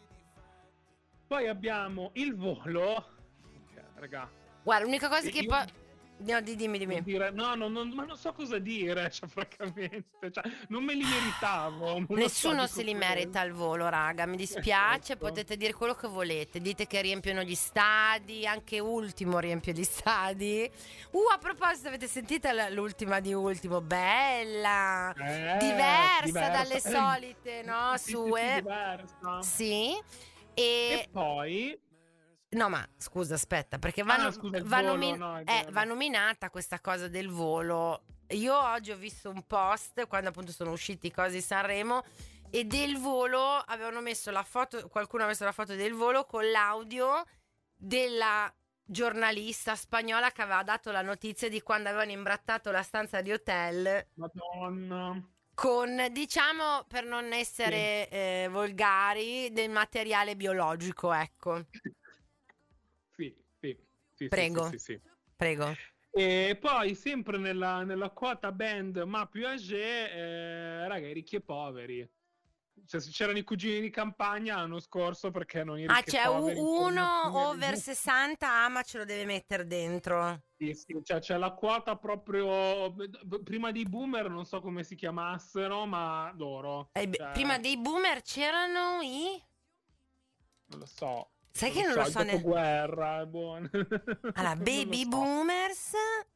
Poi abbiamo il volo. Ok, raga. Guarda, l'unica cosa che Io- poi... No, di- dimmi, dimmi. Non dire- no, no, no, ma non so cosa dire, cioè, francamente. Cioè, non me li meritavo. non lo so, Nessuno dico se li questo. merita al volo, raga, mi dispiace, Ecco. potete dire quello che volete, dite che riempiono gli stadi, anche Ultimo riempie gli stadi. Uh, a proposito, avete sentito l- l'ultima di Ultimo? Bella, Eh, diversa, diversa. dalle solite, no, Sì, sì, sue. sì, diversa. Sì, E e... poi No, ma scusa, aspetta, perché va, Ah, no- scusa, il va volo, nomin- no, è eh, vero. va nominata questa cosa del volo io oggi ho visto un post quando appunto sono usciti i cosi di Sanremo e del volo avevano messo la foto, qualcuno ha messo la foto del volo con l'audio della giornalista spagnola che aveva dato la notizia di quando avevano imbrattato la stanza di hotel. Madonna. Con, diciamo, per non essere sì. eh, volgari, del materiale biologico, ecco. Sì, sì, sì. Prego, sì, sì, sì, sì. prego. E poi, sempre nella, nella quota band ma più âgé, eh, raga, i ricchi e poveri. Cioè, se c'erano i cugini di campagna l'anno scorso, perché non i ricchi ah, c'è e poveri? uno over sessanta ama ce lo deve mettere dentro. Sì, sì, cioè c'è la quota proprio prima dei boomer, non so come si chiamassero, ma loro. Eh, cioè... Prima dei boomer c'erano i... Non lo so. Sai non che non so, lo so neanche. Guerra, è buono. Allora, baby so. boomers...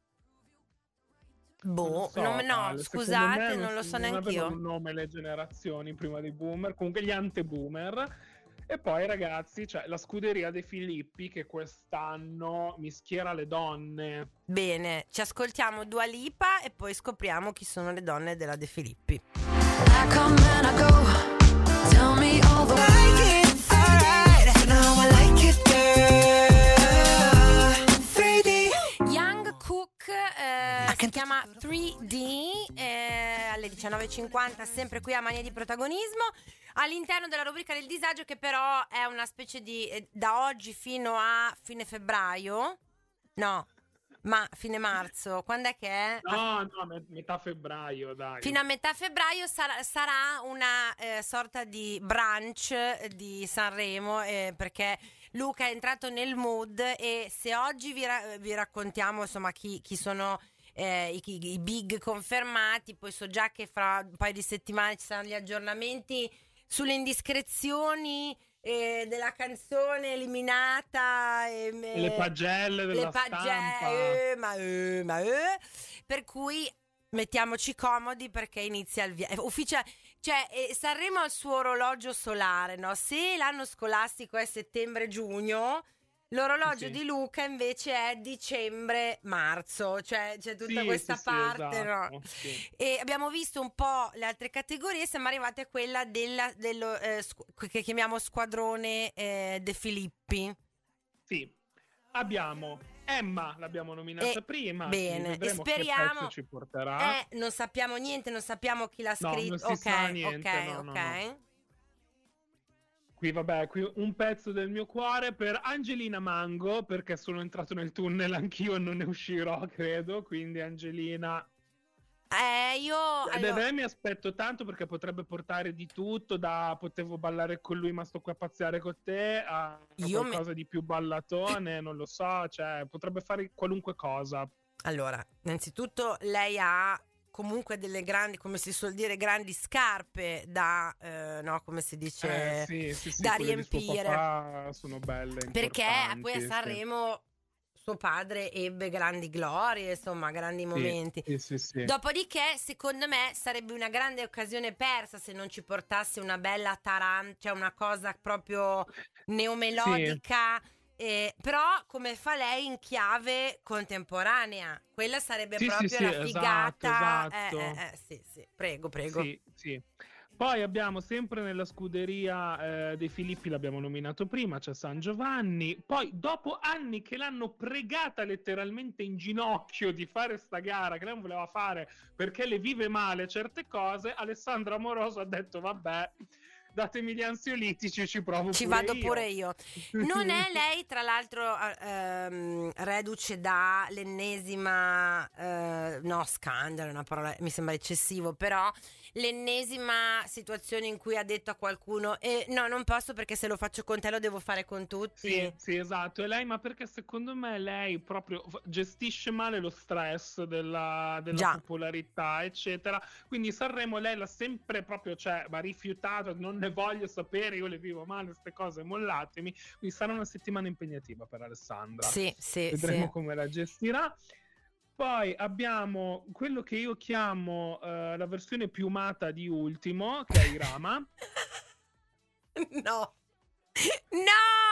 Boh, non so, non, no, Ale, scusate, non, non lo so neanche io. Non avevano un nome le generazioni prima dei boomer, comunque gli ante-boomer. E poi, ragazzi, c'è cioè, la scuderia dei Filippi che quest'anno mischiera le donne. Bene, ci ascoltiamo Dua Lipa e poi scopriamo chi sono le donne della De Filippi. I come and I go, tell me all the like it, alright, now I like it, girl. three D Young Cook eh, si chiama tre D eh, alle diciannove e cinquanta, sempre qui a Mania di Protagonismo, all'interno della rubrica del disagio, che però è una specie di eh, da oggi fino a fine febbraio, no, ma fine marzo, quando è che è? No, no, metà febbraio, dai. Fino a metà febbraio sarà, sarà una eh, sorta di brunch di Sanremo, eh, perché Luca è entrato nel mood e se oggi vi, ra- vi raccontiamo insomma chi, chi sono eh, i, i big confermati, poi so già che fra un paio di settimane ci saranno gli aggiornamenti sulle indiscrezioni eh, della canzone eliminata, eh, le pagelle della le pagelle, stampa. Eh, ma, eh, ma, eh. Per cui mettiamoci comodi perché inizia il via- ufficiale, cioè eh, Sanremo ha il suo orologio solare, no? Se l'anno scolastico è settembre-giugno, l'orologio sì. di Luca invece è dicembre-marzo, cioè c'è tutta sì, questa sì, parte, sì, esatto, no? Sì. E abbiamo visto un po' le altre categorie, siamo arrivati a quella della, dello, eh, squ- che chiamiamo squadrone eh, De Filippi. Sì, abbiamo Emma, l'abbiamo nominata e, prima. Bene, e speriamo. Che ci porterà. Eh, non sappiamo niente, non sappiamo chi l'ha no, scritto. Non si ok, sa niente, ok, no, ok. No, no. Qui vabbè, qui un pezzo del mio cuore per Angelina Mango, perché sono entrato nel tunnel anch'io e non ne uscirò, credo, quindi Angelina... Eh, io... Ed allora... è mi aspetto tanto perché potrebbe portare di tutto, da potevo ballare con lui ma sto qui a pazziare con te, a io qualcosa me... di più ballatone, non lo so, cioè potrebbe fare qualunque cosa. Allora, innanzitutto lei ha... comunque delle grandi, come si suol dire, grandi scarpe da, eh, no, come si dice, eh, sì, sì, sì, da riempire. Sono belle, perché poi a Sanremo sì. suo padre ebbe grandi glorie, insomma, grandi sì, momenti. Sì, sì, sì. Dopodiché, secondo me, sarebbe una grande occasione persa se non ci portasse una bella taranta, cioè una cosa proprio neomelodica. Sì. Eh, però come fa lei in chiave contemporanea, quella sarebbe sì, proprio sì, la sì, figata. esatto, esatto. Eh, eh, eh, sì, sì, prego, prego. Sì, sì. Poi abbiamo sempre nella scuderia eh, dei Filippi, l'abbiamo nominato prima, c'è San Giovanni. Poi dopo anni che l'hanno pregata letteralmente in ginocchio di fare sta gara che lei non voleva fare perché le vive male certe cose, Alessandra Amoroso ha detto vabbè, datemi gli ansiolitici, ci provo ci pure vado io. pure io. Non è lei, tra l'altro, ehm, reduce da l'ennesima eh, no, scandalo, è una parola mi sembra eccessivo, però l'ennesima situazione in cui ha detto a qualcuno eh, no, non posso perché se lo faccio con te lo devo fare con tutti. Sì, sì, esatto. E lei, ma perché secondo me lei proprio gestisce male lo stress della, della popolarità, eccetera. Quindi Sanremo lei l'ha sempre proprio, cioè, ma rifiutato, non ne voglio sapere, io le vivo male, queste cose, mollatemi. Quindi sarà una settimana impegnativa per Alessandra. Sì, sì, Vedremo sì. come la gestirà. Poi abbiamo quello che io chiamo uh, la versione piumata di Ultimo, che è Irama. No, no, non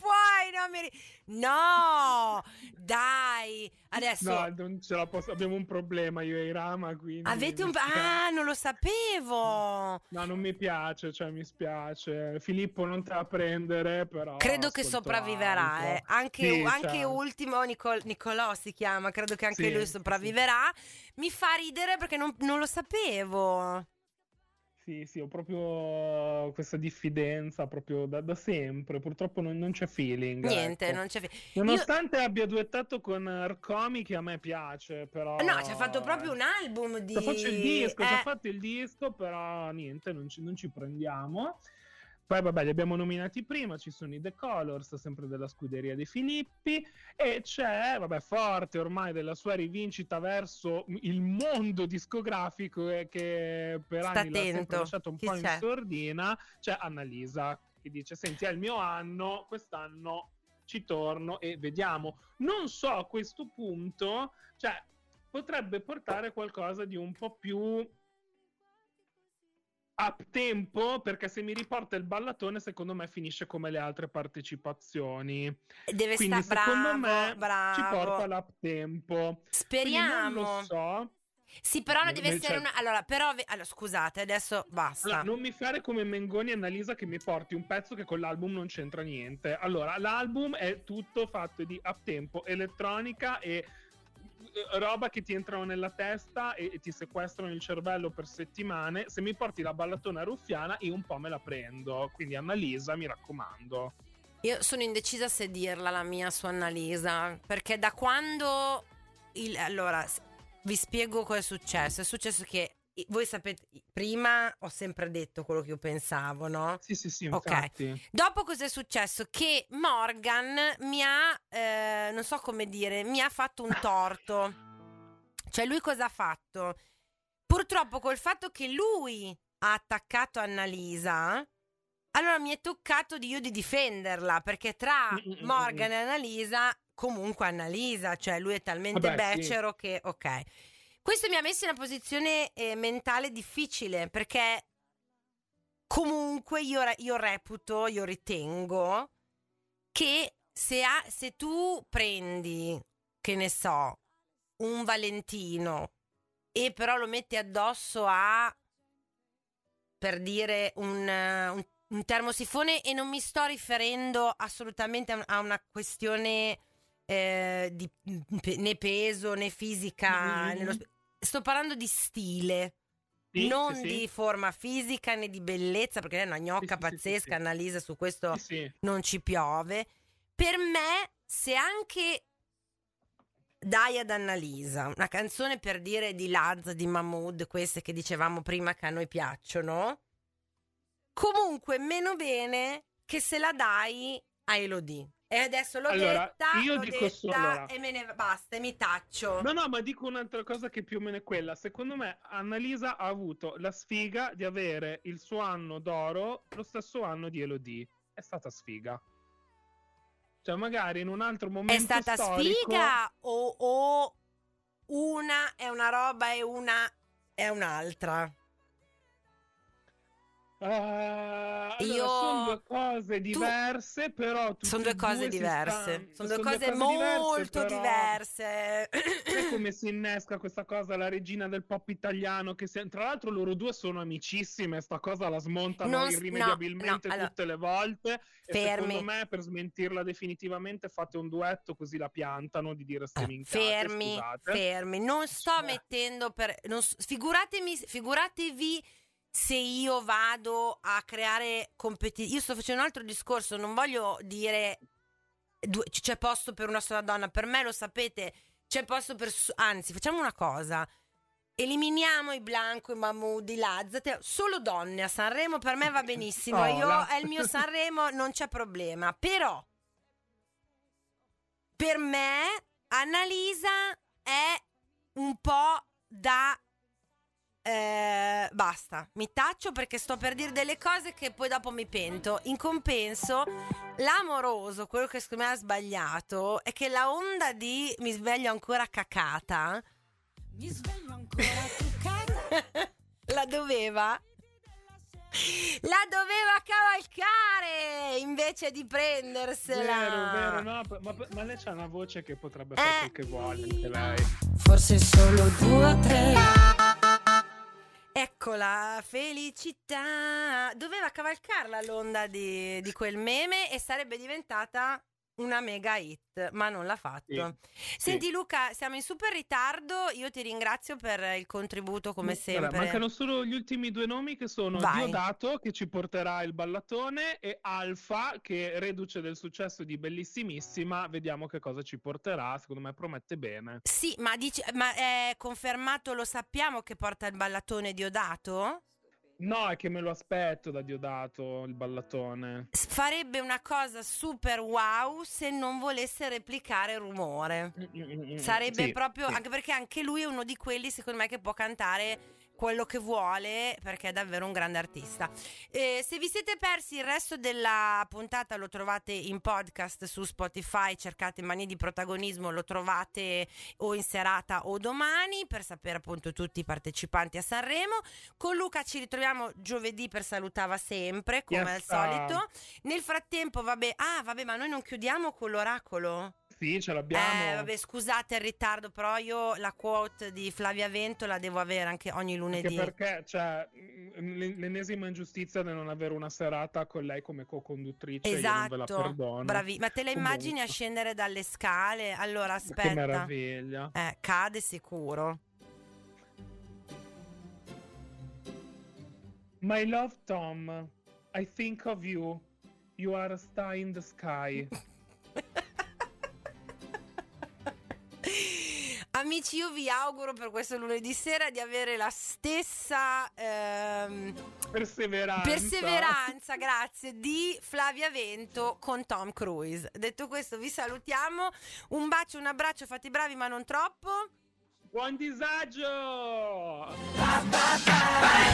puoi, non mi... No, dai, adesso... No, non ce la posso, abbiamo un problema io e Irama, quindi... Avete un... Ah, non lo sapevo! No, non mi piace, cioè mi spiace. Filippo, non te la prendere, però... Credo che sopravviverà, altro. eh. Anche, Sì, anche cioè... ultimo, Nicol- Nicolò si chiama, credo che anche sì, lui sopravviverà. Sì. Mi fa ridere perché non, non lo sapevo. Sì, sì, ho proprio questa diffidenza proprio da, da sempre. Purtroppo non, non c'è feeling. Niente, ecco. non c'è feeling. Nonostante Io... abbia duettato con Arcomi, che a me piace, però... No, ci ha fatto proprio un album di... Ci faccio il disco, eh. ci ha fatto il disco, però niente, non ci, non ci prendiamo. Poi vabbè, li abbiamo nominati prima, ci sono i The Colors, sempre della scuderia di Filippi, e c'è, vabbè, forte ormai della sua rivincita verso il mondo discografico e che per Sta anni l'ha sempre lasciato un Chi po' c'è? in sordina, c'è Annalisa, che dice, senti, è il mio anno, quest'anno ci torno e vediamo. Non so a questo punto, cioè, potrebbe portare qualcosa di un po' più... up tempo, perché se mi riporta il ballatone secondo me finisce come le altre partecipazioni. Deve Quindi stare secondo bravo, me bravo. ci porta l'up tempo. Speriamo. Quindi non lo so. Sì, però non deve Cioè- essere una... Allora, però... Allora, scusate, adesso basta. Allora, non mi fare come Mengoni e Annalisa che mi porti un pezzo che con l'album non c'entra niente. Allora, l'album è tutto fatto di up tempo, elettronica e roba che ti entrano nella testa e, e ti sequestrano il cervello per settimane. Se mi porti la ballatona ruffiana io un po' me la prendo, quindi Annalisa, mi raccomando. Io sono indecisa se dirla la mia su Annalisa, perché da quando il... allora vi spiego cosa è successo. È successo che voi sapete, prima ho sempre detto quello che io pensavo, no? Sì, sì, sì, Ok. infatti. Dopo cos'è successo? Che Morgan mi ha, eh, non so come dire, mi ha fatto un torto. Cioè lui cosa ha fatto? Purtroppo col fatto che lui ha attaccato Annalisa, allora mi è toccato di io di difenderla, perché tra Mm-mm-mm. Morgan e Annalisa, comunque Annalisa, cioè lui è talmente Vabbè, becero sì. che, ok. Questo mi ha messo in una posizione eh, mentale difficile, perché comunque io, io reputo, io ritengo che se, ha, se tu prendi, che ne so, un Valentino e però lo metti addosso a, per dire, un, un, un termosifone, e non mi sto riferendo assolutamente a, a una questione eh, di né peso né fisica, Mm-hmm. nello, sto parlando di stile. Sì, non sì, di sì. forma fisica né di bellezza, perché lei è una gnocca Sì, sì, sì, pazzesca, sì, sì. Annalisa, su questo Sì, sì. non ci piove. Per me, se anche Dai ad Annalisa, una canzone per dire di Lazza, di Mahmood, queste che dicevamo prima che a noi piacciono, comunque meno bene che se la dai a Elodie. E adesso l'ho Allora, detta, io l'ho dico detta solo- allora. e me ne basta, e mi taccio. No, no, ma dico un'altra cosa che più o meno è quella. Secondo me Annalisa ha avuto la sfiga di avere il suo anno d'oro lo stesso anno di Elodie. È stata sfiga. Cioè, magari in un altro momento È stata storico... sfiga o, o una è una roba e una è un'altra? Ah, allora, Io- sono due cose diverse, però tutte Sono due e cose si diverse. stanno- Sono due sono cose diverse, molto però- diverse. Sai come si innesca questa cosa, la regina del pop italiano, che si... tra l'altro loro due sono amicissime, sta cosa la smontano Non s- irrimediabilmente no, no, tutte le volte, e Fermi. secondo me per smentirla definitivamente fate un duetto, così la piantano di dire ste minchiate, Fermi, scusate. fermi. Non sto Eh. mettendo per... Non, s- figuratemi, figuratevi se io vado a creare competizione. Io sto facendo un altro discorso, non voglio dire due- c'è posto per una sola donna. Per me, lo sapete, c'è posto per... su- Anzi, facciamo una cosa. Eliminiamo i Blanco, i Mahmood, i Lazza, te- solo donne a Sanremo, per me va benissimo. Oh, Io la- è il mio Sanremo, non c'è problema. Però per me Annalisa è un po' da eh, basta, mi taccio perché sto per dire delle cose che poi dopo mi pento. In compenso, l'amoroso, quello che secondo me ha sbagliato, è che la onda di mi sveglio ancora cacata, Mi sveglio ancora truccata. la doveva La doveva cavalcare invece di prendersela. Vero, vero, no, ma, ma lei c'ha una voce che potrebbe fare Eh. quel che vuole anche lei. Forse solo due o tre. Eccola, felicità. Doveva cavalcarla l'onda di, di quel meme e sarebbe diventata una mega hit, ma non l'ha fatto. Sì, Senti sì. Luca, siamo in super ritardo, io ti ringrazio per il contributo come Guarda, sempre. mancano solo gli ultimi due nomi che sono Vai. Diodato, che ci porterà il ballatone, e Alfa, che reduce del successo di Bellissimissima, vediamo che cosa ci porterà, secondo me promette bene. Sì, ma, dici, ma è confermato, lo sappiamo che porta il ballatone Diodato? No, è che me lo aspetto da Diodato, il ballatone. S- Farebbe una cosa super wow se non volesse replicare Rumore. Sarebbe Sì, proprio, sì. anche perché anche lui è uno di quelli secondo me che può cantare quello che vuole, perché è davvero un grande artista. Eh, se vi siete persi il resto della puntata lo trovate in podcast su Spotify, cercate Manie di Protagonismo, lo trovate o in serata o domani per sapere appunto tutti i partecipanti a Sanremo. Con Luca ci ritroviamo giovedì per Salutava Sempre come Yes, al solito. Nel frattempo vabbè, ah vabbè, ma noi non chiudiamo con l'oracolo? Sì, ce l'abbiamo. Eh, vabbè, scusate il ritardo, però io la quote di Flavia Vento la devo avere anche ogni lunedì. Anche perché, cioè, mh, l- l'ennesima ingiustizia di non avere una serata con lei come co-conduttrice, io non ve la Esatto, perdono. bravi. Ma te la immagini Comunque. a scendere dalle scale? Allora, aspetta. Che meraviglia. Eh, cade sicuro. My love Tom, I think of you. You are a star in the sky. Amici, io vi auguro per questo lunedì sera di avere la stessa ehm, Perseveranza. perseveranza, grazie, di Flavia Vento con Tom Cruise. Detto questo, vi salutiamo. Un bacio, un abbraccio, fate i bravi ma non troppo. Buon disagio! Bye, bye, bye.